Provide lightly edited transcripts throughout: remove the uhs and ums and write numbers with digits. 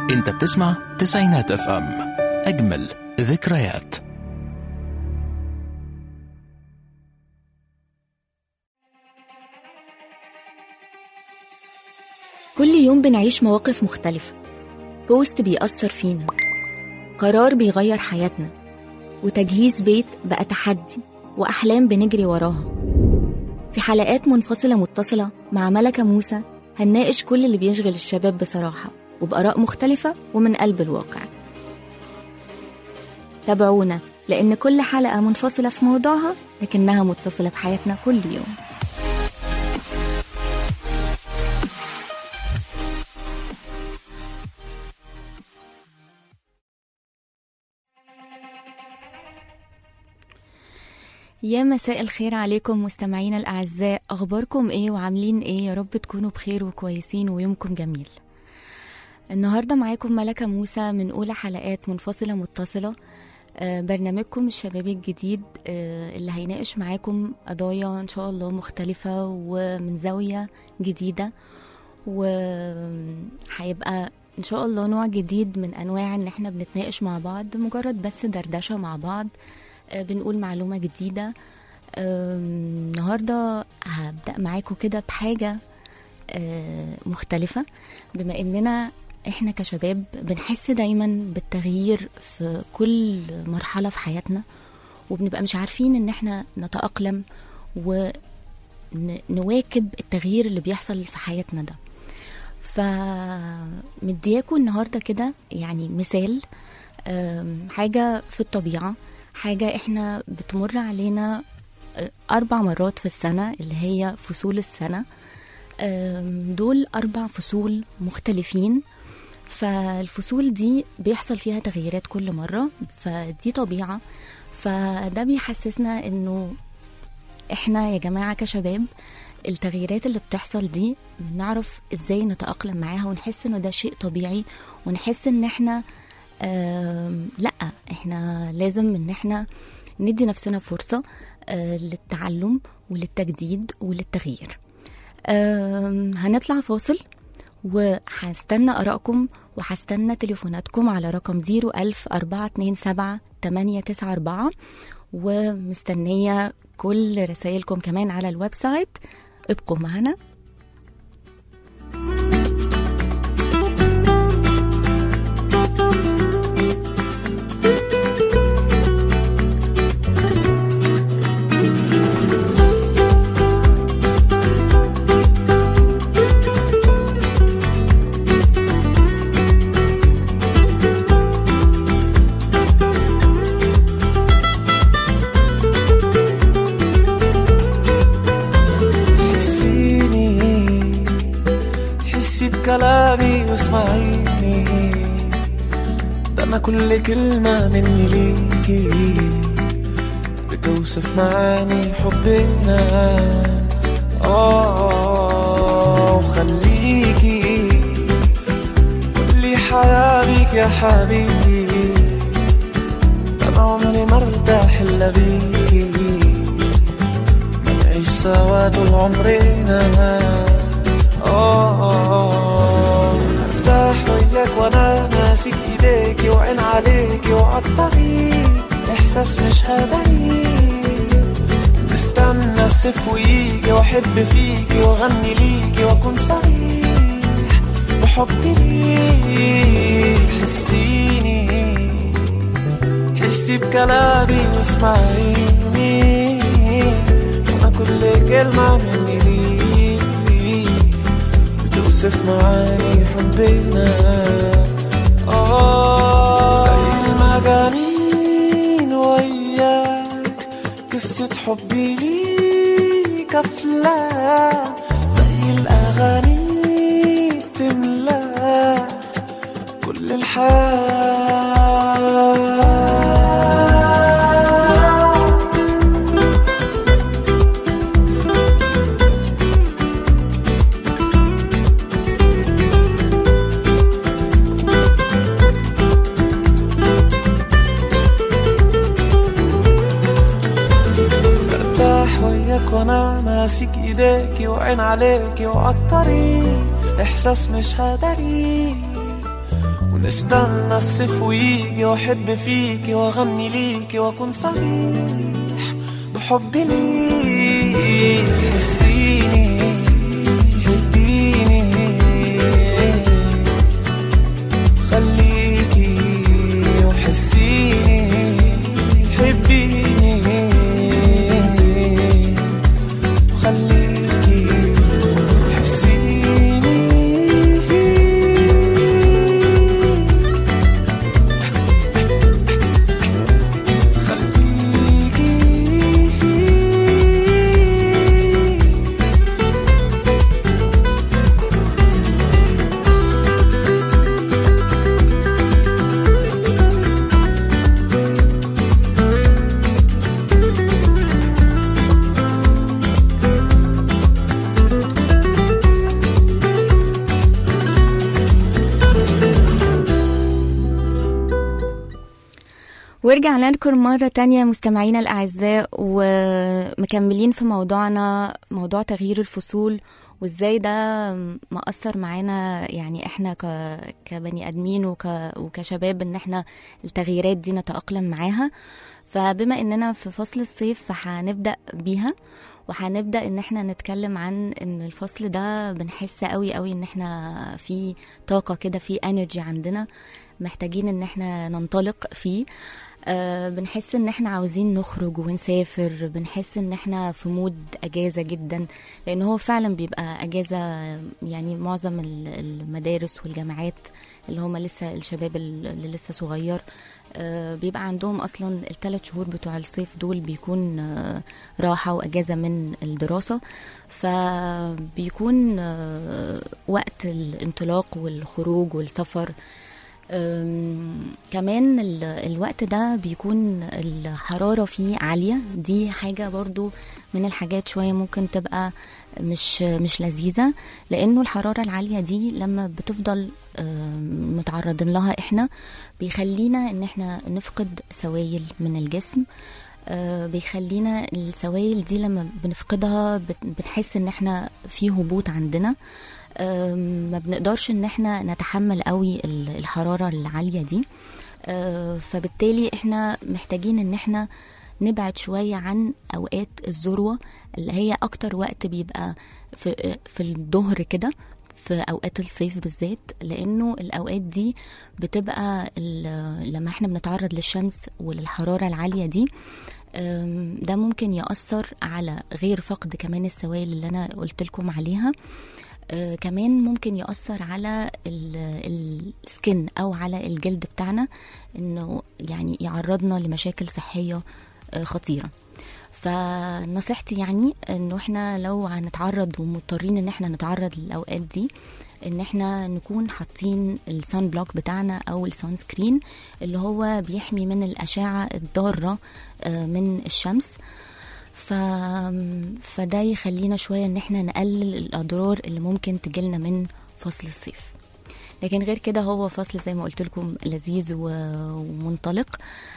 انت بتسمع تسعينات اف ام، اجمل ذكريات. كل يوم بنعيش مواقف مختلفة، بوست بيأثر فينا، قرار بيغير حياتنا، وتجهيز بيت بقى تحدي وأحلام بنجري وراها. في حلقات منفصلة متصلة مع ملكة موسى هنناقش كل اللي بيشغل الشباب بصراحة وبآراء مختلفة ومن قلب الواقع. تابعونا لأن كل حلقة منفصلة في موضوعها لكنها متصلة بحياتنا كل يوم. يا مساء الخير عليكم مستمعينا الأعزاء، أخباركم إيه وعاملين إيه؟ يا رب تكونوا بخير وكويسين ويومكم جميل. النهاردة معاكم ملكة موسى من أولى حلقات منفصلة متصلة، برنامجكم الشبابي الجديد اللي هيناقش معاكم قضايا إن شاء الله مختلفة ومن زاوية جديدة، وهيبقى إن شاء الله نوع جديد من أنواع إن احنا بنتناقش مع بعض، مجرد بس دردشة مع بعض، بنقول معلومة جديدة. النهاردة هبدأ معاكم كده بحاجة مختلفة، بما إننا إحنا كشباب بنحس دايما بالتغيير في كل مرحلة في حياتنا، وبنبقى مش عارفين إن إحنا نتأقلم ونواكب التغيير اللي بيحصل في حياتنا ده. فمدياكم النهاردة كده يعني مثال، حاجة في الطبيعة، حاجة احنا بتمر علينا 4 مرات في السنة اللي هي فصول السنة. دول 4 فصول مختلفين، فالفصول دي بيحصل فيها تغييرات كل مرة، فدي طبيعة. فده بيحسسنا انه احنا يا جماعة كشباب التغييرات اللي بتحصل دي نعرف ازاي نتأقلم معاها، ونحس انه ده شيء طبيعي، ونحس ان احنا لا احنا لازم ان احنا ندي نفسنا فرصة للتعلم وللتجديد وللتغيير. هنطلع فاصل وهستنى آرائكم وهستنى تليفوناتكم على رقم 010427894، ومستنية كل رسائلكم كمان على الويب سايت. ابقوا معنا. كلامي واسمعيني، ده أنا كل كلمة مني ليكي بتوصف معاني حبنا. وخليكي كل حياة بيك يا حبيبي، ده أنا عمري ما ارتاح إلا بيكي، منعيش سوا طول عمرنا. ارتاح وياك وانا ماسك ايديكي وعين عليكي وعالطريق، احساس مش هدري، استنى الصيف ويجي واحب فيكي واغني ليكي واكون صريح بحبي ليك. حسي بكلامي واسمعيني، انا كل كلمة مني ليك توصف معاني حبنا. زي المجانين وياك قصة حبي ليك أفلام، زي الأغاني بتملا كل الحياة. وانا ماسك ايديكي وعين عليكي وعالطريق، احساس مش هدري، ونستنى الصيف ويجي واحب فيكي واغني ليكي واكون صريح بحبي ليك. حسيني حبيني خليكي وحسيني حبيني خليكي حسيني ورجعنا لكم مرة تانية مستمعينا الأعزاء، ومكملين في موضوعنا، موضوع تغيير الفصول وازاي ده مأثر معانا، يعني احنا كبني ادمين وكشباب ان احنا التغييرات دي نتأقلم معاها. فبما اننا في فصل الصيف فهنبدأ بيها، وهنبدأ ان احنا نتكلم عن ان الفصل ده بنحس قوي قوي ان احنا في طاقة كده، في انرجي عندنا محتاجين ان احنا ننطلق فيه. بنحس ان احنا عاوزين نخرج ونسافر، بنحس ان احنا في مود اجازة جدا، لان هو فعلا بيبقى اجازة. يعني معظم المدارس والجامعات اللي هم لسه الشباب اللي لسه صغير بيبقى عندهم اصلا ال3 شهور بتوع الصيف دول بيكون راحة واجازة من الدراسة، فبيكون وقت الانطلاق والخروج والسفر. كمان الوقت ده بيكون الحرارة فيه عالية، دي حاجة برضو من الحاجات شوية ممكن تبقى مش لذيذة، لأنه الحرارة العالية دي لما بتفضل متعرضين لها احنا بيخلينا ان احنا نفقد سوائل من الجسم. بيخلينا السوائل دي لما بنفقدها بنحس ان احنا في هبوط عندنا، ما بنقدرش ان احنا نتحمل قوي الحرارة العالية دي. فبالتالي احنا محتاجين ان احنا نبعد شوية عن اوقات الذروة اللي هي اكتر وقت بيبقى في الظهر كده، في اوقات الصيف بالذات، لانه الاوقات دي بتبقى لما احنا بنتعرض للشمس وللحرارة العالية دي ده ممكن يأثر على غير فقد كمان السوائل اللي انا قلت لكم عليها. كمان ممكن يأثر على السكن أو على الجلد بتاعنا، إنه يعني يعرضنا لمشاكل صحية خطيرة. فنصيحتي يعني إنه إحنا لو هنتعرض ومضطرين إن إحنا نتعرض للأوقات دي، إن إحنا نكون حاطين السان بلوك بتاعنا أو السان سكرين اللي هو بيحمي من الأشعة الضارة من الشمس. فده يخلينا شوية ان احنا نقلل الاضرار اللي ممكن تجيلنا من فصل الصيف. لكن غير كده هو فصل زي ما قلت لكم لذيذ ومنطلق.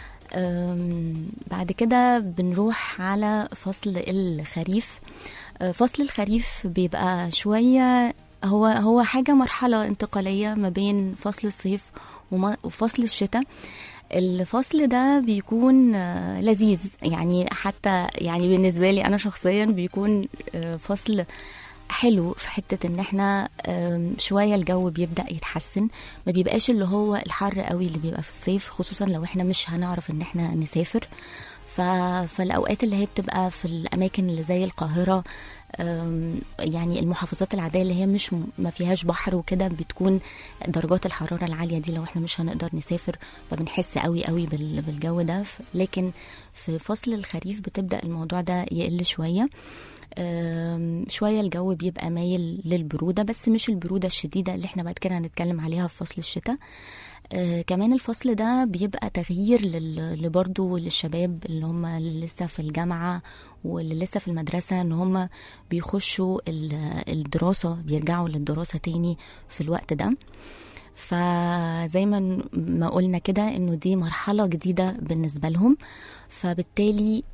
بعد كده بنروح على فصل الخريف. فصل الخريف بيبقى شوية هو حاجة مرحلة انتقالية ما بين فصل الصيف وفصل الشتاء. الفصل ده بيكون لذيذ، يعني حتى يعني بالنسبة لي أنا شخصيا بيكون فصل حلو في حتة ان احنا شوية الجو بيبدأ يتحسن، ما بيبقاش اللي هو الحر قوي اللي بيبقى في الصيف، خصوصا لو احنا مش هنعرف ان احنا نسافر. فالأوقات اللي هي بتبقى في الأماكن اللي زي القاهرة، يعني المحافظات العادية اللي هي مش ما فيهاش بحر وكده، بتكون درجات الحرارة العالية دي لو احنا مش هنقدر نسافر فبنحس قوي قوي بالجو ده. لكن في فصل الخريف بتبدأ الموضوع ده يقل شوية. شوية الجو بيبقى مايل للبرودة، بس مش البرودة الشديدة اللي احنا بعد كده هنتكلم عليها في فصل الشتاء. كمان الفصل ده بيبقى تغيير لبرضو للشباب اللي هم لسه في الجامعة واللي لسه في المدرسة، ان هم بيخشوا الدراسة، بيرجعوا للدراسة تاني في الوقت ده. فزي ما قلنا كده انه دي مرحلة جديدة بالنسبة لهم، فبالتالي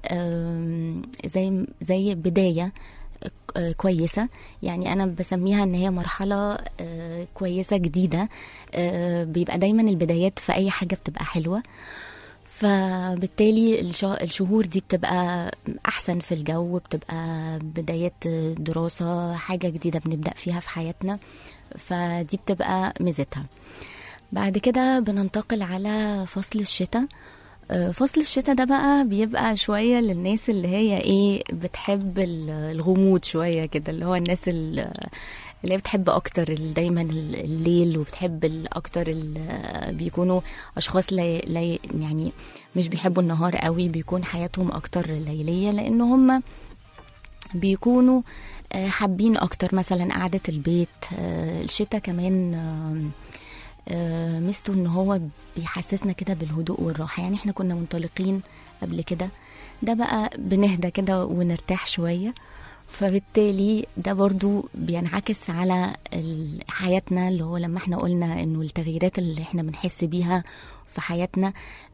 زي بداية كويسة. يعني أنا بسميها إن هي مرحلة كويسة جديدة. بيبقى دايما البدايات في أي حاجة بتبقى حلوة، فبالتالي الشهور دي بتبقى أحسن في الجو، بتبقى بداية دراسة، حاجة جديدة بنبدأ فيها في حياتنا، فدي بتبقى ميزتها. بعد كده بننتقل على فصل الشتاء. فصل الشتاء ده بقى بيبقى شوية للناس اللي هي ايه بتحب الغموض شوية كده، اللي هو الناس اللي بتحب اكتر دايما الليل، وبتحب اكتر بيكونوا اشخاص يعني مش بيحبوا النهار قوي، بيكون حياتهم اكتر ليلية، لان هم بيكونوا حابين اكتر مثلا قعدة البيت. الشتاء كمان ميزته ان هو بيحسسنا كده بالهدوء والراحة. يعني احنا كنا منطلقين قبل كده، ده بقى بنهدى كده ونرتاح شوية، فبالتالي ده برضو بينعكس على حياتنا، اللي هو لما احنا قلنا انه التغييرات اللي احنا بنحس بيها في حياتنا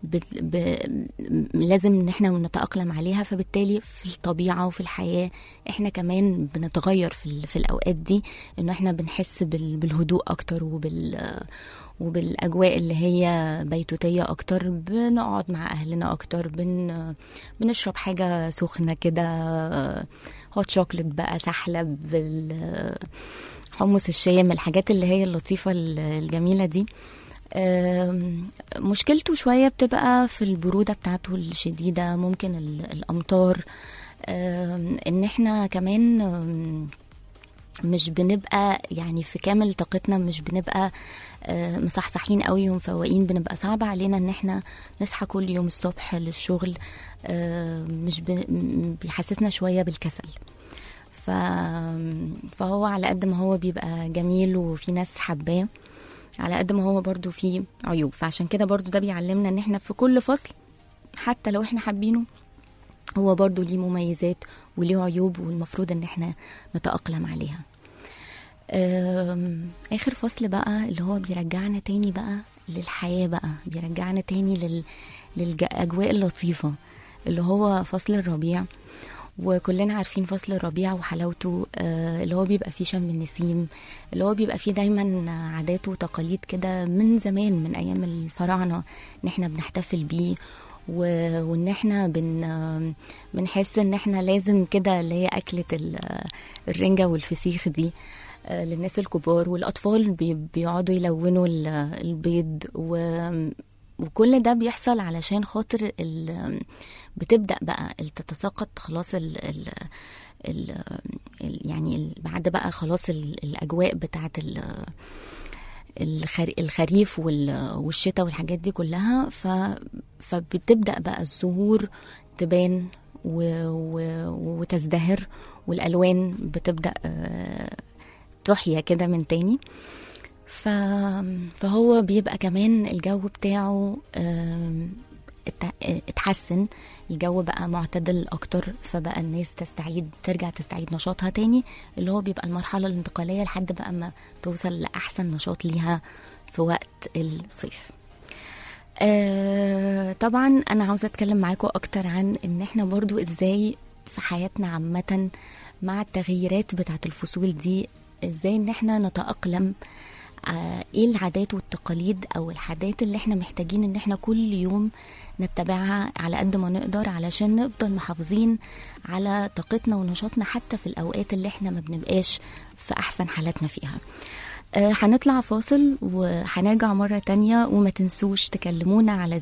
لازم ان احنا نتأقلم عليها، فبالتالي في الطبيعة وفي الحياة احنا كمان بنتغير في الأوقات دي، انه احنا بنحس بالهدوء اكتر وبالأجواء اللي هي بيتوتية أكتر، بنقعد مع أهلنا أكتر، بنشرب حاجة سخنة كده، هوت شوكلت بقى، سحلب، حمص الشام، الحاجات اللي هي اللطيفة الجميلة دي. مشكلته شوية بتبقى في البرودة بتاعته الشديدة، ممكن الأمطار، إن احنا كمان مش بنبقى يعني في كامل طاقتنا، مش بنبقى مصحصحين قوي ومفوقين، بنبقى صعب علينا ان احنا نصحى كل يوم الصبح للشغل، مش بيحسسنا شوية بالكسل. فهو على قد ما هو بيبقى جميل وفي ناس حباه، على قد ما هو برضو فيه عيوب. فعشان كده برضو ده بيعلمنا ان احنا في كل فصل حتى لو احنا حابينه هو برضو ليه مميزات وليه عيوب، والمفروض ان احنا نتأقلم عليها. اخر فصل بقى اللي هو بيرجعنا تاني بقى للحياة، بقى بيرجعنا تاني للأجواء اللطيفة، اللي هو فصل الربيع. وكلنا عارفين فصل الربيع وحلاوته، اللي هو بيبقى فيه شم النسيم، اللي هو بيبقى فيه دايما عادات وتقاليد كده من زمان، من أيام الفراعنة، ان احنا بنحتفل بيه، وان احنا بنحس ان احنا لازم كده، اللي هي أكلة الرنجة والفسيخ دي للناس الكبار، والأطفال بيقعدوا يلونوا البيض، وكل ده بيحصل علشان خاطر بتبدأ بقى تتساقط خلاص يعني بعد بقى خلاص الأجواء بتاعت الخريف والشتاء والحاجات دي كلها، فبتبدأ بقى الزهور تبان وتزدهر، والألوان بتبدأ تحيا كده من تاني. فهو بيبقى كمان الجو بتاعه اتحسن، الجو بقى معتدل اكتر، فبقى الناس ترجع تستعيد نشاطها تاني، اللي هو بيبقى المرحلة الانتقالية لحد بقى ما توصل لأحسن نشاط ليها في وقت الصيف. طبعا انا عاوزة اتكلم معاكم اكتر عن ان احنا برضو ازاي في حياتنا عامة مع التغييرات بتاعت الفصول دي، ازاي ان احنا نتأقلم، ايه العادات والتقاليد او الحاجات اللي احنا محتاجين ان احنا كل يوم نتبعها على قد ما نقدر، علشان نفضل محافظين على طاقتنا ونشاطنا حتى في الاوقات اللي احنا ما بنبقاش في احسن حالاتنا فيها. هنطلع فاصل وهنرجع مرة تانية، وما تنسوش تكلمونا على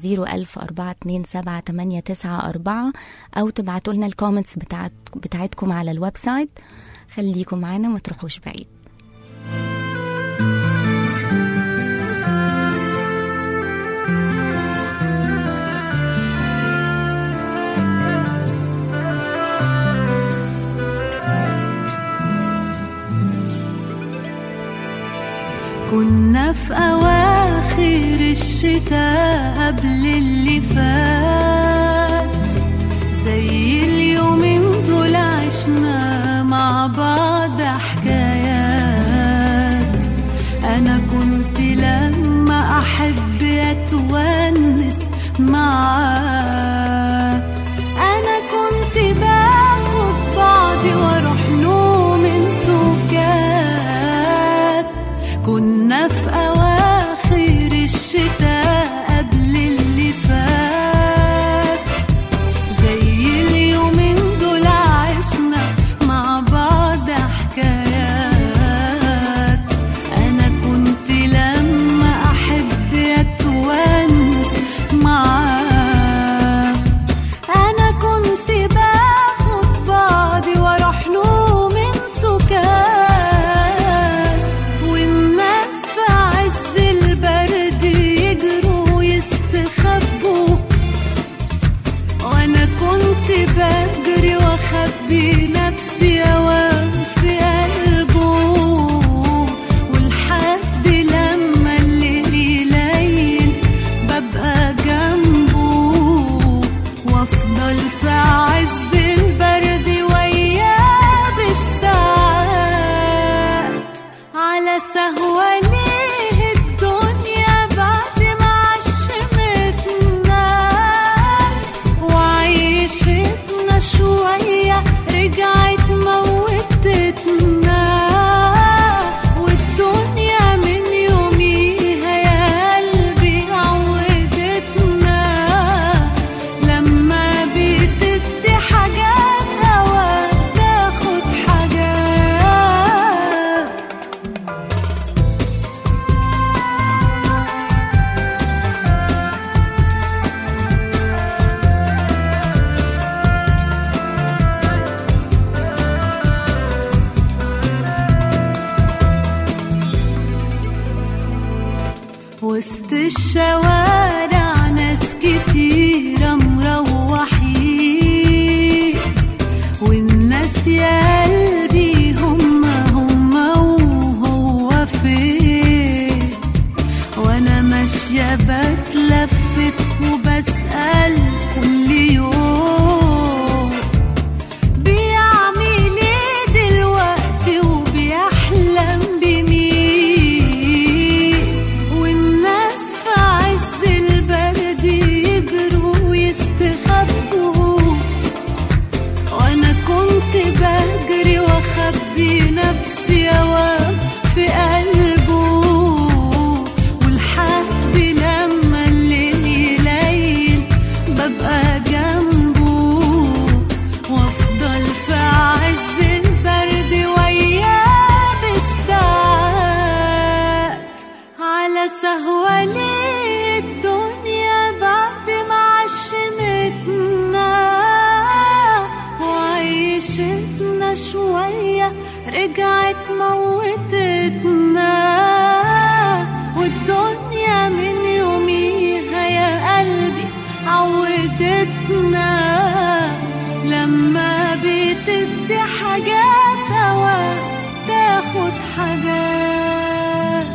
010427894 او تبعتوا لنا الكومنتس بتاعتكم على الويب سايت. خليكم معنا، ما تروحوش بعيد. كنا في أواخر الشتاء قبل اللي فات، زي اليومين دول عشنا مع بعض حكايات. أنا كنت لما أحب أتونس معاك، أنا كنت باخد بعضي وأروح له من سكات، كنا في أواخر الشتاء قبل اللي فات، زي اليومين دول عشنا مع بعض حكايات. أنا كنت لما أحب أتونس معاه، أنا كنت باخد بعضي وأروح له من سكات، والناس في عز البرد يجروا يستخبوا، وأنا كنت بجري وأخبي نفسي أوام في قلبه، ولحد لما الليل يليل ببقى جنبه، وأفضل في عز البرد وياه بالساعات. على سهوة ليه الدنيا بعد ما عشمتنا وعيشتنا شوية رجعت موتتنا، والدنيا من يوميها يا قلبي عودتنا، لما بتدي حاجات أوقات تاخد حاجات. وسط الشوارع ناس كتيرة مروحين، والناس يا قلبي هم وهو فين، وانا ماشية بتلفت وبسأل كل يوم بيعمل ايه دلوقتي وبيحلم بمين، والناس في عز البرد يجروا يستخبوا، وانا كنت بجري واخبي نفسي أوام في قلبه، ولحد لما الليل يليل ببقى جنبه، وافضل في عز البرد وياه بالساعات. على سهوة ليه الدنيا بعد ما عشمتنا وعيشتنا شوية رجعت موتتنا، والدنيا من يوميها يا قلبي عودتنا، لما بتدي حاجات أوقات تاخد حاجات.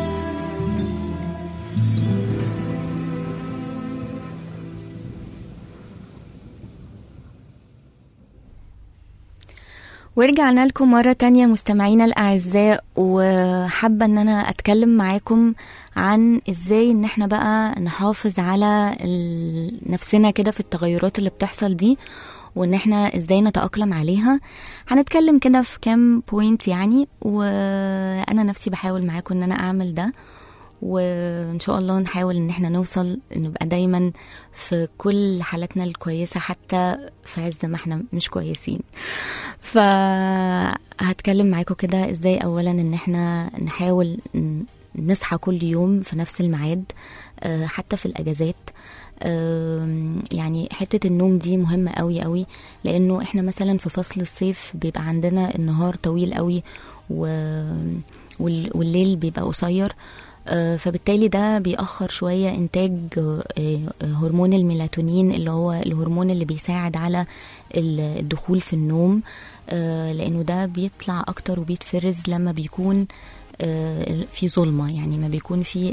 ورجعنا لكم مرة تانية مستمعينا الأعزاء، وحابة ان انا اتكلم معاكم عن ازاي ان احنا بقى نحافظ على نفسنا كده في التغيرات اللي بتحصل دي، وان احنا ازاي نتأقلم عليها. هنتكلم كده في كام بوينت يعني، وانا نفسي بحاول معاكم ان انا اعمل ده، وان شاء الله نحاول ان احنا نوصل نبقى دايما في كل حالاتنا الكويسة حتى في عز ما احنا مش كويسين. فهتكلم معاكم كده ازاي اولا ان احنا نحاول نصحى كل يوم في نفس الميعاد حتى في الاجازات. يعني حتة النوم دي مهمة قوي قوي، لانه احنا مثلا في فصل الصيف بيبقى عندنا النهار طويل قوي والليل بيبقى قصير، فبالتالي ده بيأخر شوية إنتاج هرمون الميلاتونين اللي هو الهرمون اللي بيساعد على الدخول في النوم، لأنه ده بيطلع أكتر وبيتفرز لما بيكون في ظلمة، يعني ما بيكون في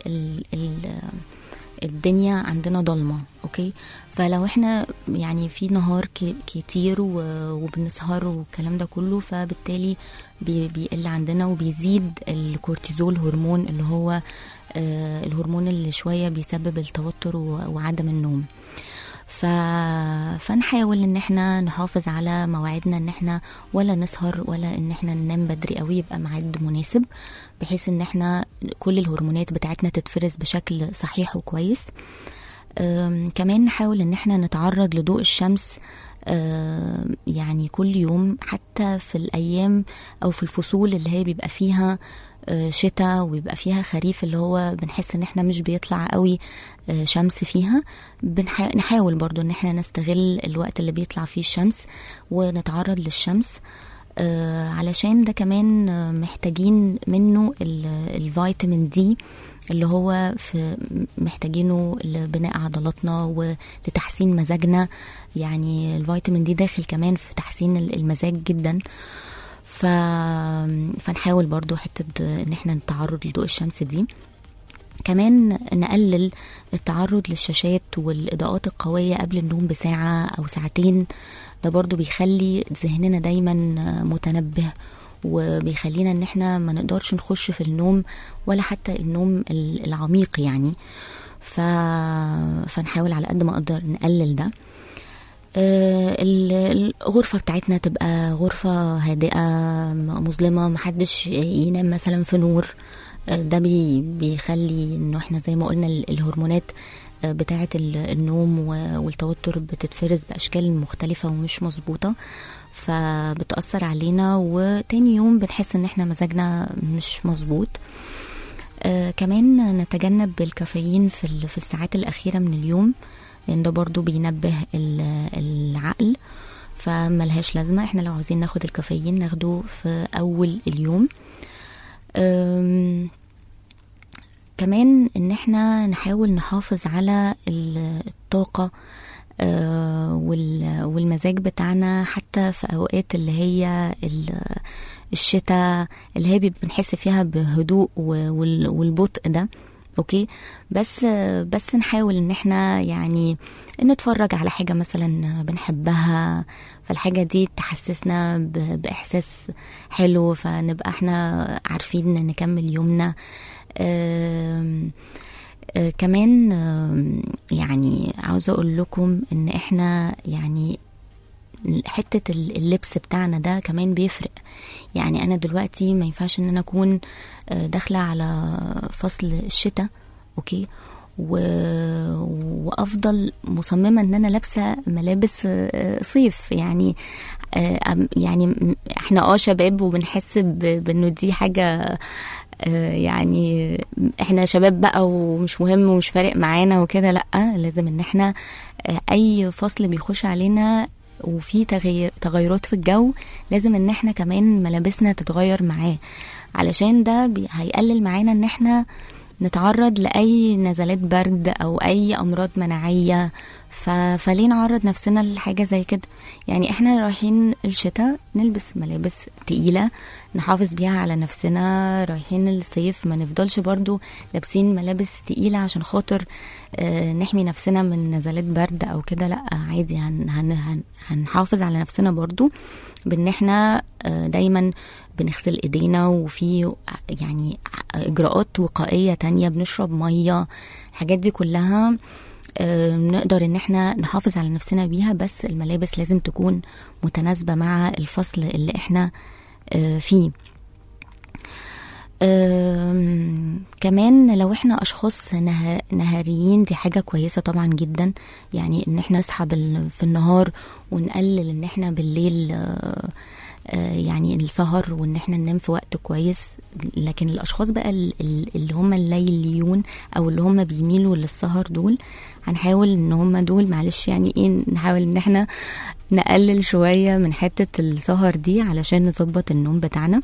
الدنيا عندنا ضلمة. أوكي، فلو احنا يعني في نهار كتير وبنسهر والكلام ده كله، فبالتالي بيقل عندنا وبيزيد الكورتيزول هرمون اللي هو الهرمون اللي شوية بيسبب التوتر وعدم النوم. فنحاول ان احنا نحافظ على مواعيدنا، ان احنا ولا نسهر ولا ان احنا ننام بدري قوي، يبقى ميعاد مناسب بحيث ان احنا كل الهرمونات بتاعتنا تتفرز بشكل صحيح وكويس. كمان نحاول ان احنا نتعرض لضوء الشمس يعني كل يوم، حتى في الايام او في الفصول اللي هي بيبقى فيها شتاء ويبقى فيها خريف، اللي هو بنحس ان احنا مش بيطلع قوي شمس فيها. نحاول برضو ان احنا نستغل الوقت اللي بيطلع فيه الشمس ونتعرض للشمس، علشان ده كمان محتاجين منه الفيتامين دي اللي هو محتاجينه لبناء عضلاتنا ولتحسين مزاجنا. يعني الفيتامين دي داخل كمان في تحسين المزاج جدا. فنحاول برضو حتة ان احنا نتعرض لضوء الشمس دي. كمان نقلل التعرض للشاشات والإضاءات القوية قبل النوم بساعة أو ساعتين. ده برضو بيخلي ذهننا دايما متنبه، وبيخلينا ان احنا ما نقدرش نخش في النوم ولا حتى النوم العميق يعني. فنحاول على قد ما اقدر نقلل ده. الغرفة بتاعتنا تبقى غرفة هادئة مظلمة، محدش ينام مثلا في نور. ده بيخلي انه احنا زي ما قلنا الهرمونات بتاعة النوم والتوتر بتتفرز بأشكال مختلفة ومش مظبوطة، فبتأثر علينا، وتاني يوم بنحس ان احنا مزاجنا مش مظبوط. كمان نتجنب الكافيين في الساعات الأخيرة من اليوم، لان ده برضو بينبه العقل، فملهاش لازمة. احنا لو عاوزين ناخد الكافيين ناخده في أول اليوم. كمان ان احنا نحاول نحافظ على الطاقة والمزاج بتاعنا حتى في اوقات اللي هي الشتاء، اللي هي بنحس فيها بهدوء والبطء ده. اوكي، بس نحاول ان احنا يعني نتفرج على حاجة مثلا بنحبها، فالحاجة دي تحسسنا بإحساس حلو، فنبقى احنا عارفين نكمل يومنا. كمان يعني عاوزة اقول لكم ان احنا يعني حتة اللبس بتاعنا ده كمان بيفرق. يعني انا دلوقتي ما ينفعش ان انا اكون داخلة على فصل الشتاء، اوكي، وافضل مصممة ان انا لابسة ملابس صيف. يعني احنا شباب وبنحس بانه دي حاجة، يعني احنا شباب بقى ومش مهم ومش فارق معانا وكده. لأ، لازم ان احنا اي فصل بيخش علينا وفي تغيرات في الجو لازم ان احنا كمان ملابسنا تتغير معاه، علشان ده هيقلل معانا ان احنا نتعرض لأي نزلات برد أو أي أمراض مناعية. فليه نعرض نفسنا لحاجة زي كده؟ يعني احنا رايحين الشتاء نلبس ملابس تقيلة نحافظ بيها على نفسنا، رايحين الصيف ما نفضلش برضو لابسين ملابس تقيلة عشان خاطر نحمي نفسنا من نزلات برد أو كده. لأ، عادي، هنحافظ على نفسنا برضو بان احنا دايما بنغسل ايدينا، وفي يعني اجراءات وقائية تانية، بنشرب مية. الحاجات دي كلها نقدر ان احنا نحافظ على نفسنا بيها، بس الملابس لازم تكون متناسبة مع الفصل اللي احنا فيه. كمان لو احنا اشخاص نهاريين دي حاجة كويسة طبعا جدا، يعني ان احنا نصحى في النهار ونقلل ان احنا بالليل يعني السهر، وان احنا ننام في وقت كويس. لكن الاشخاص بقى اللي هم الليليون او اللي هم بيميلوا للسهر دول، هنحاول ان هم دول معلش يعني ايه، نحاول ان احنا نقلل شوية من حتة السهر دي علشان نظبط النوم بتاعنا.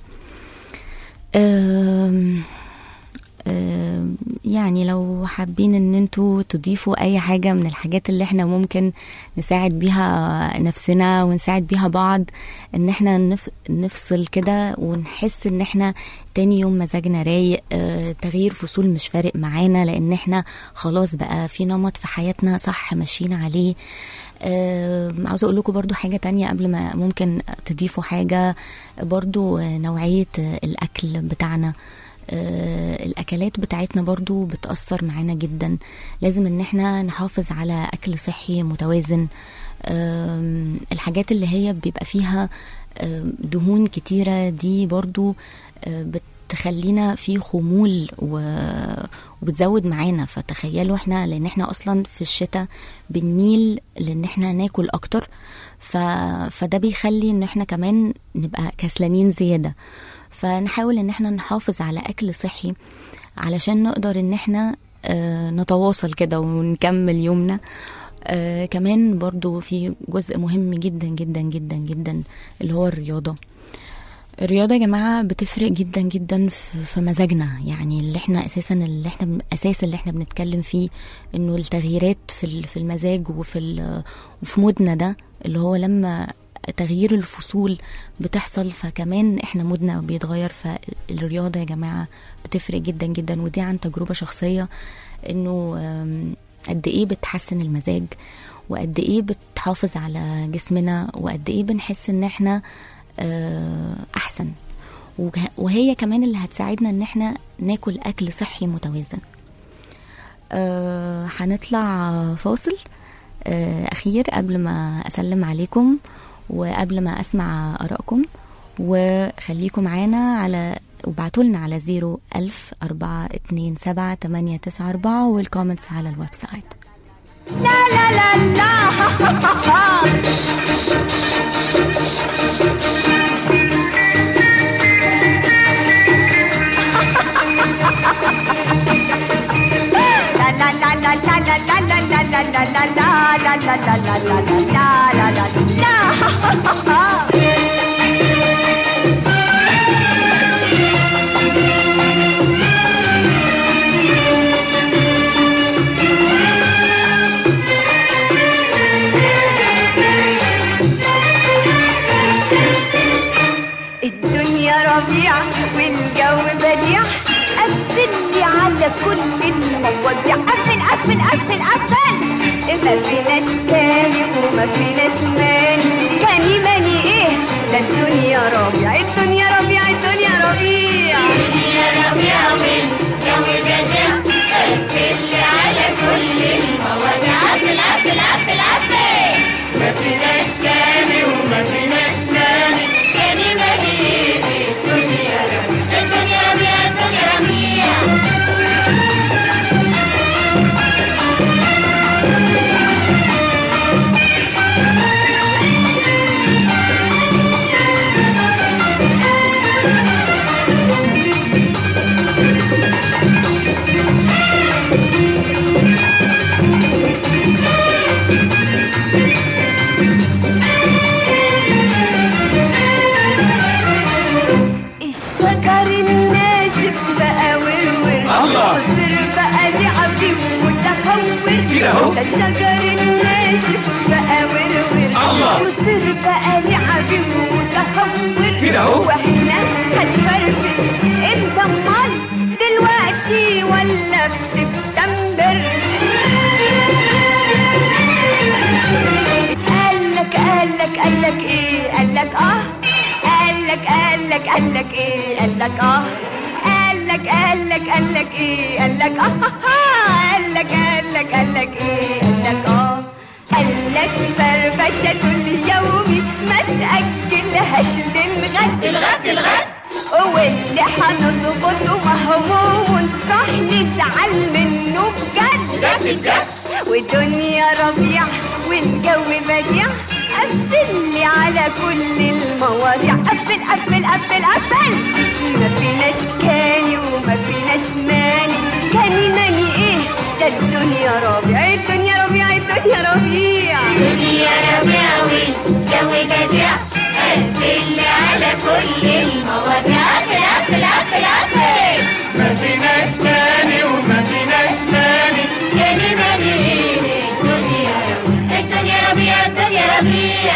يعني لو حابين ان انتوا تضيفوا اي حاجة من الحاجات اللي احنا ممكن نساعد بيها نفسنا ونساعد بيها بعض، ان احنا نفصل كده ونحس ان احنا تاني يوم مزاجنا رايق، تغيير فصول مش فارق معانا، لان احنا خلاص بقى في نمط في حياتنا صح ماشيين عليه. عاوزة اقول لكم برضو حاجة تانية قبل ما ممكن تضيفوا حاجة، برضو نوعية الاكل بتاعنا. الأكلات بتاعتنا برضو بتأثر معانا جدا. لازم ان احنا نحافظ على أكل صحي متوازن. الحاجات اللي هي بيبقى فيها دهون كتيرة دي برضو بتخلينا في خمول وبتزود معانا. فتخيلوا احنا، لان احنا اصلا في الشتاء بنميل لان احنا ناكل اكتر، فده بيخلي ان احنا كمان نبقى كسلانين زيادة. فنحاول ان احنا نحافظ على اكل صحي علشان نقدر ان احنا نتواصل كده ونكمل يومنا. كمان برضو في جزء مهم جدا جدا جدا جدا اللي هو الرياضة. الرياضة يا جماعة بتفرق جدا جدا في مزاجنا. يعني اللي احنا اساس اللي احنا بنتكلم فيه انه التغييرات في المزاج وفي مودنا ده، اللي هو لما تغيير الفصول بتحصل فكمان احنا مودنا بيتغير. فالرياضة يا جماعة بتفرق جدا جدا، ودي عن تجربة شخصية انه قد ايه بتحسن المزاج، وقد ايه بتحافظ على جسمنا، وقد ايه بنحس ان احنا احسن. وهي كمان اللي هتساعدنا ان احنا ناكل اكل صحي متوازن. هنطلع فاصل اخير قبل ما اسلم عليكم وقبل ما اسمع ارائكم. وخليكم معانا على وبعتولنا على 010427894 والكومنتس على الويب سايت. لا لا لا لا ربيع والجو بديع، قفلي على كل المواضيع، قفل قفل قفل قفل. ما فيناش تاني وما فيناش ماني، تاني ماني ايه ده الدنيا ربيع، الدنيا ربيع، الدنيا ربيع، الدنيا ربيع والجو بديع، قفلي على كل المواضيع، قفل قفل قفل قفل. ما فيناش تاني وما فيناش ماني، تاني ماني ايه الدنيا ربيع، الدنيا ربيع، الدنيا ربيع. الشجر الناشف بقى ورور، والطير بقى لعبي ومتهور. ده الشجر الناشف بقى ورور، والطير بقى لعبي ومتهور. واحنا هنفرفش انت امال دلوقتي ولا في سبتمبر؟ قالك ايه؟ قالك قالك ايه؟ قالك قالك ايه؟ قالك قالك ايه؟ قالك قالك فرفشة كل يومي ما تأجلهاش للغد، الغد واللي هنظبطه مهموم راح نزعل منه بجد. ودنيا ربيع والجو بديع، قفلي على كل المواضيع، قفل قفل قفل قفل. ما فيناش كاني وما فيناش ماني، كاني ماني ايه ده الدنيا ربيع، الدنيا ربيع، الدنيا ربيع، الدنيا ربيع والجو بديع، قفلي على كل المواضيع، قفل قفل قفل قفل. ما فيناش ماني وما فيناش ماني، كاني ماني ايه الدنيا ربيع، الدنيا ربيع، الدنيا ربيع.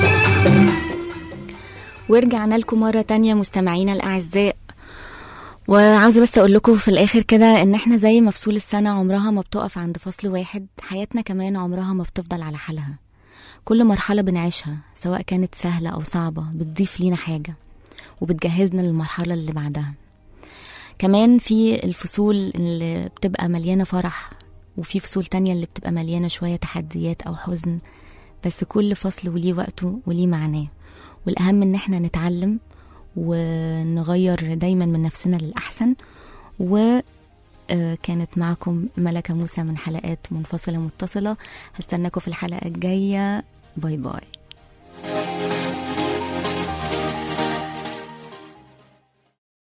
ورجعنا لكم مرة تانية مستمعينا الأعزاء، وعاوزة بس أقول لكم في الآخر كده إن إحنا زي ما فصول السنة عمرها ما بتقف عند فصل واحد، حياتنا كمان عمرها ما بتفضل على حالها. كل مرحلة بنعيشها سواء كانت سهلة أو صعبة بتضيف لينا حاجة وبتجهزنا للمرحلة اللي بعدها. كمان في الفصول اللي بتبقى مليانة فرح، وفي فصول تانية اللي بتبقى مليانة شوية تحديات أو حزن، بس كل فصل وليه وقته وليه معناه. والأهم إن احنا نتعلم ونغير دايما من نفسنا للأحسن. وكانت معكم ملكة موسى من حلقات منفصلة متصلة. هستناكم في الحلقة الجاية. باي باي.